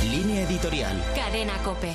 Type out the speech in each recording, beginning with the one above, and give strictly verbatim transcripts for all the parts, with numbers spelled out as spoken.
Línea editorial. Cadena COPE.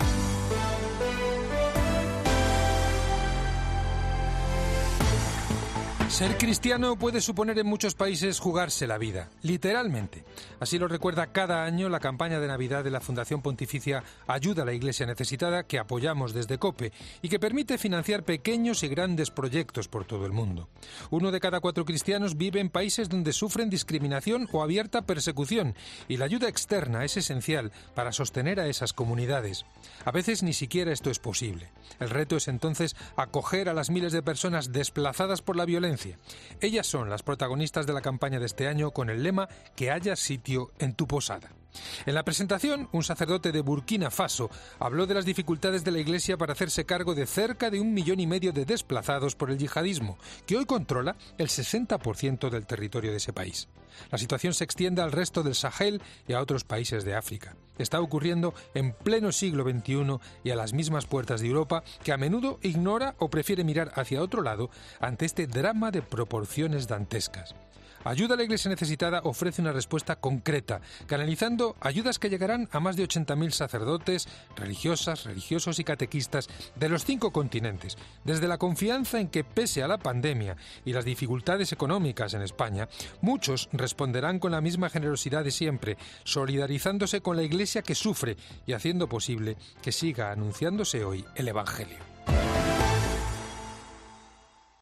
Ser cristiano puede suponer en muchos países jugarse la vida, literalmente. Así lo recuerda cada año la campaña de Navidad de la Fundación Pontificia Ayuda a la Iglesia Necesitada, que apoyamos desde COPE y que permite financiar pequeños y grandes proyectos por todo el mundo. Uno de cada cuatro cristianos vive en países donde sufren discriminación o abierta persecución, y la ayuda externa es esencial para sostener a esas comunidades. A veces ni siquiera esto es posible. El reto es entonces acoger a las miles de personas desplazadas por la violencia. Ellas son las protagonistas de la campaña de este año, con el lema "Que haya sitio en tu posada". En la presentación, un sacerdote de Burkina Faso habló de las dificultades de la Iglesia para hacerse cargo de cerca de un millón y medio de desplazados por el yihadismo, que hoy controla el sesenta por ciento del territorio de ese país. La situación se extiende al resto del Sahel y a otros países de África. Está ocurriendo en pleno siglo veintiuno y a las mismas puertas de Europa, que a menudo ignora o prefiere mirar hacia otro lado ante este drama de proporciones dantescas. Ayuda a la Iglesia Necesitada ofrece una respuesta concreta, canalizando ayudas que llegarán a más de ochenta mil sacerdotes, religiosas, religiosos y catequistas de los cinco continentes, desde la confianza en que, pese a la pandemia y las dificultades económicas en España, muchos responderán con la misma generosidad de siempre, solidarizándose con la Iglesia que sufre y haciendo posible que siga anunciándose hoy el Evangelio.